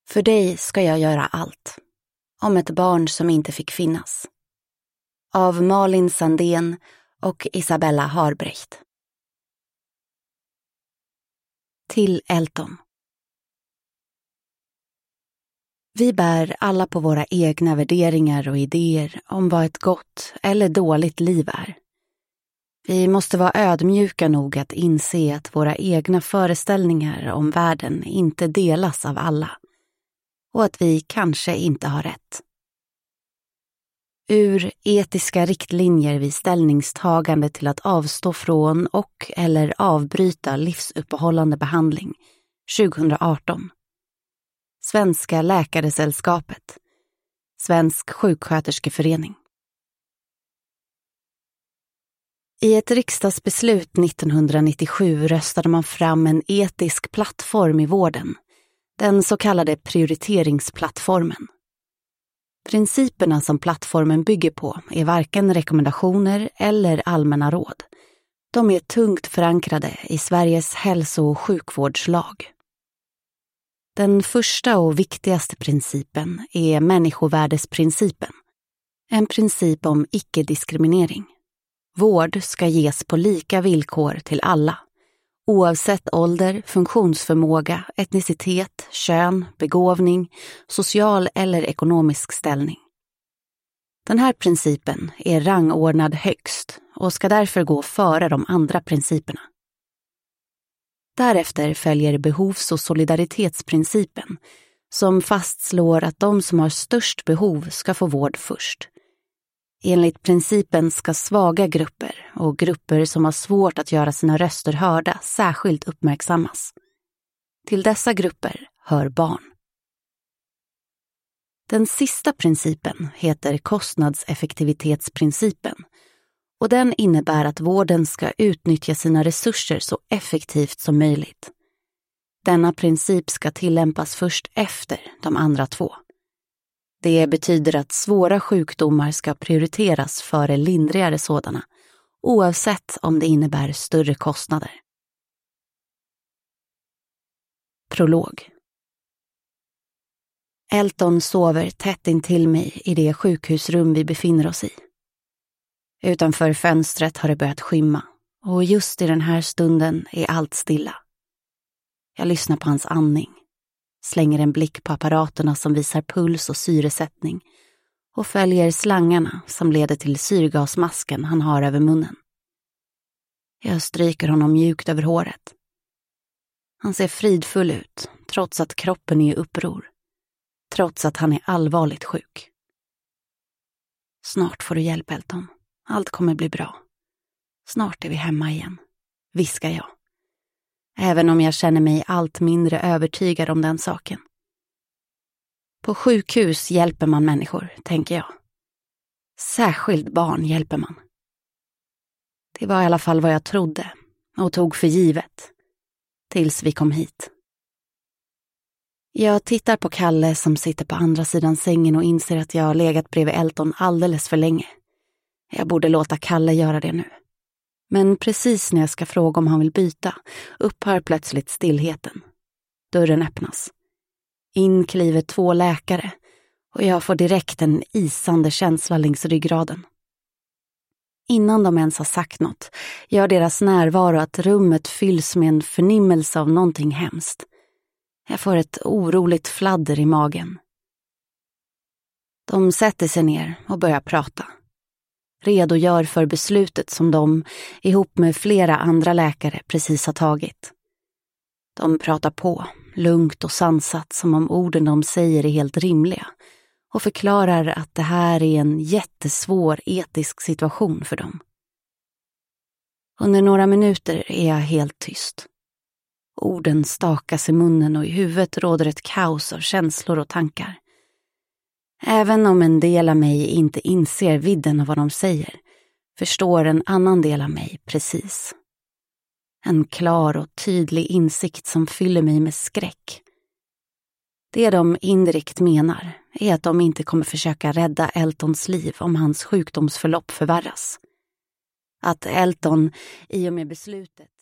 För dig ska jag göra allt. Om ett barn som inte fick finnas. Av Malin Sandén och Isabella Harbrecht. Till Elton. Vi bär alla på våra egna värderingar och idéer om vad ett gott eller dåligt liv är. Vi måste vara ödmjuka nog att inse att våra egna föreställningar om världen inte delas av alla och att vi kanske inte har rätt. Ur etiska riktlinjer vid ställningstagande till att avstå från och eller avbryta livsuppehållande behandling 2018. Svenska läkaresällskapet. Svensk sjuksköterskeförening. I ett riksdagsbeslut 1997 röstade man fram en etisk plattform i vården, den så kallade prioriteringsplattformen. Principerna som plattformen bygger på är varken rekommendationer eller allmänna råd. De är tungt förankrade i Sveriges hälso- och sjukvårdslag. Den första och viktigaste principen är människovärdesprincipen. En princip om icke-diskriminering. Vård ska ges på lika villkor till alla, oavsett ålder, funktionsförmåga, etnicitet, kön, begåvning, social eller ekonomisk ställning. Den här principen är rangordnad högst och ska därför gå före de andra principerna. Därefter följer behovs- och solidaritetsprincipen som fastslår att de som har störst behov ska få vård först. Enligt principen ska svaga grupper och grupper som har svårt att göra sina röster hörda särskilt uppmärksammas. Till dessa grupper hör barn. Den sista principen heter kostnadseffektivitetsprincipen och den innebär att vården ska utnyttja sina resurser så effektivt som möjligt. Denna princip ska tillämpas först efter de andra två. Det betyder att svåra sjukdomar ska prioriteras före lindrigare sådana, oavsett om det innebär större kostnader. Prolog. Elton sover tätt intill mig i det sjukhusrum vi befinner oss i. Utanför fönstret har det börjat skymma och just i den här stunden är allt stilla. Jag lyssnar på hans andning, slänger en blick på apparaterna som visar puls och syresättning och följer slangarna som leder till syrgasmasken han har över munnen. Jag stryker honom mjukt över håret. Han ser fridfull ut, trots att kroppen är i uppror. Trots att han är allvarligt sjuk. Snart får du hjälp, Elton. Allt kommer bli bra. Snart är vi hemma igen, viskar jag. Även om jag känner mig allt mindre övertygad om den saken. På sjukhus hjälper man människor, tänker jag. Särskilt barn hjälper man. Det var i alla fall vad jag trodde och tog för givet. Tills vi kom hit. Jag tittar på Kalle som sitter på andra sidan sängen och inser att jag har legat bredvid Elton alldeles för länge. Jag borde låta Kalle göra det nu. Men precis när jag ska fråga om han vill byta upphör plötsligt stillheten. Dörren öppnas. In kliver 2 läkare och jag får direkt en isande känsla längs ryggraden. Innan de ens har sagt något gör deras närvaro att rummet fylls med en förnimmelse av någonting hemskt. Jag får ett oroligt fladder i magen. De sätter sig ner och börjar prata. Redogör för beslutet som de, ihop med flera andra läkare, precis har tagit. De pratar på, lugnt och sansat som om orden de säger är helt rimliga och förklarar att det här är en jättesvår etisk situation för dem. Under några minuter är jag helt tyst. Orden stakas i munnen och i huvudet råder ett kaos av känslor och tankar. Även om en del av mig inte inser vidden av vad de säger, förstår en annan del av mig precis. En klar och tydlig insikt som fyller mig med skräck. Det de indirekt menar är att de inte kommer försöka rädda Eltons liv om hans sjukdomsförlopp förvärras. Att Elton, i och med beslutet,